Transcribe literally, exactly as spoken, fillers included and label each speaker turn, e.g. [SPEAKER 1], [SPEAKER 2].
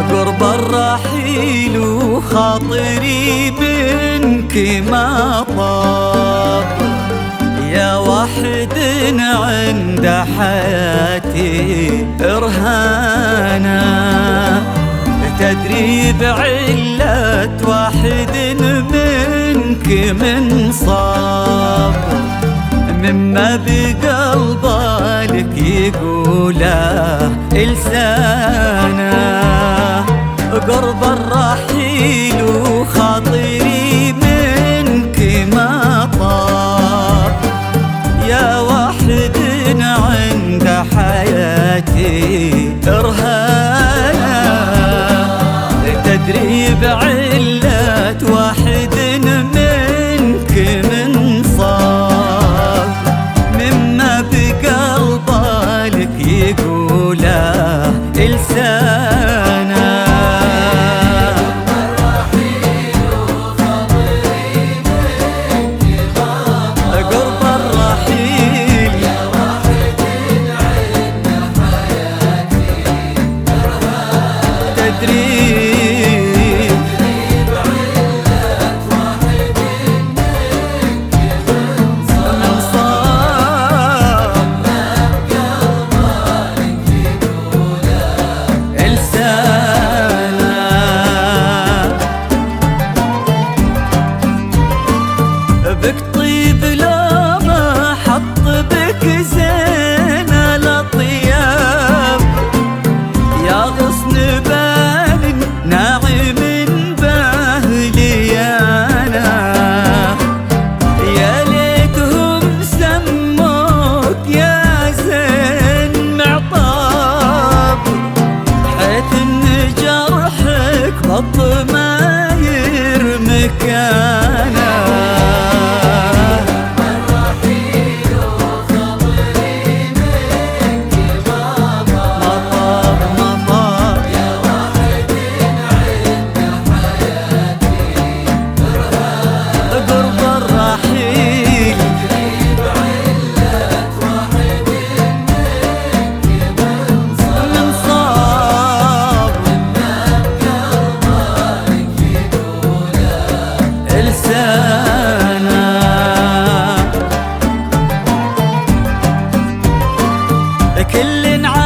[SPEAKER 1] قرب الرحيل وخاطري منك ما طاب، يا واحد عند حياتي رهانا، تدري بعلة واحد منك من صاب، مما بقلبه لك يقوله لسانا. قرب الرحيل وخاطري منك ما طاب، يا واحد عند حياتي رهانا، تدري بعلة واحد منك من صاب، مما بقلبه لك يقوله لسانا. بك طيب لو ما حط بك زين الأطياب، يا غصن بال ناعم باهلي أنا، يا ليتهم سموك يا زين معطاب، حيث إن جرحك بط ما يرمك أنا. كل